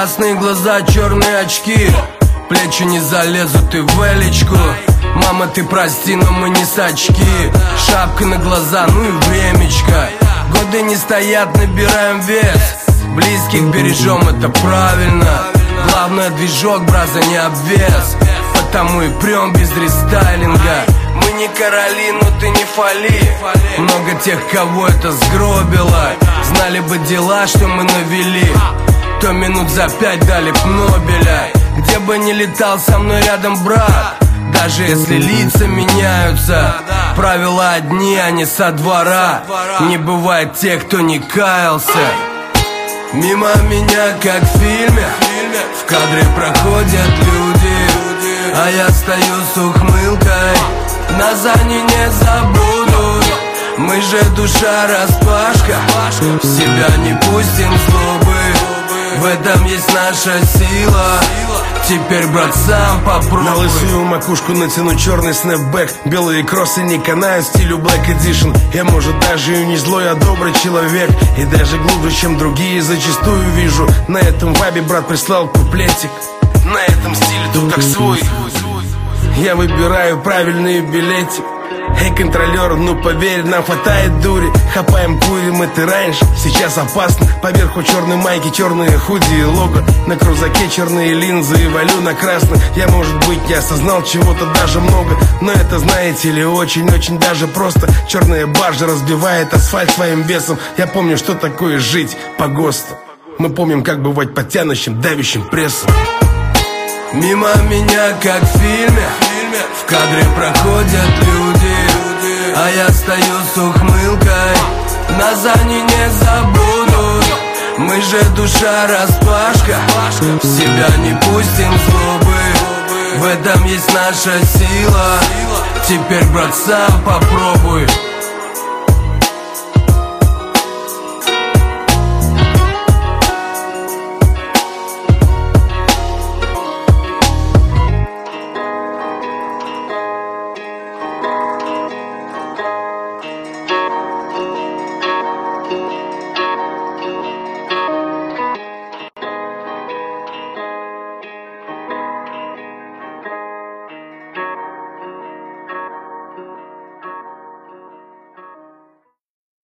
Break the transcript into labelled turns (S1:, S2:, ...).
S1: Красные глаза, черные очки, плечи не залезут и в элечку. Мама, ты прости, но мы не сачки. Шапка на глаза, ну и времечко. Годы не стоят, набираем вес. Близких бережем, это правильно. Главное, движок, браза, не обвес. Потому и прем без рестайлинга. Мы не короли, но ты не фали. Много тех, кого это сгробило. Знали бы дела, что мы навели, то минут за 5 дали б Нобеля. Где бы ни летал, со мной рядом брат. Даже если лица меняются, правила одни, а не со двора. Не бывает тех, кто не каялся. Мимо меня, как в фильме, в кадре проходят люди, а я стою с ухмылкой. Назад не забуду. Мы же душа распашка, в себя не пустим злобы. В этом есть наша сила. Теперь, брат, сам попробуй.
S2: На лысую макушку натяну черный снэпбэк. Белые кроссы не канают стилю Black Edition. Я, может, даже и не злой, а добрый человек. И даже глубже, чем другие, зачастую вижу. На этом вайбе брат прислал куплетик. На этом стиле тут как свой. Я выбираю правильный билетик. Эй, контролер, ну поверь, нам хватает дури. Хапаем, курим, это раньше, сейчас опасно. Поверху черной майки, черные худи и лого. На крузаке черные линзы и валю на красный. Я, может быть, не осознал чего-то даже много, но это, знаете ли, очень-очень даже просто. Черная баржа разбивает асфальт своим весом. Я помню, что такое жить по ГОСТу. Мы помним, как бывать под тянущим, давящим прессом.
S1: Мимо меня, как в фильме, в кадре проходят люди, а я стою с ухмылкой. Назад не забуду. Мы же душа распашка, в себя не пустим злобы. В этом есть наша сила. Теперь, брат, сам попробуй.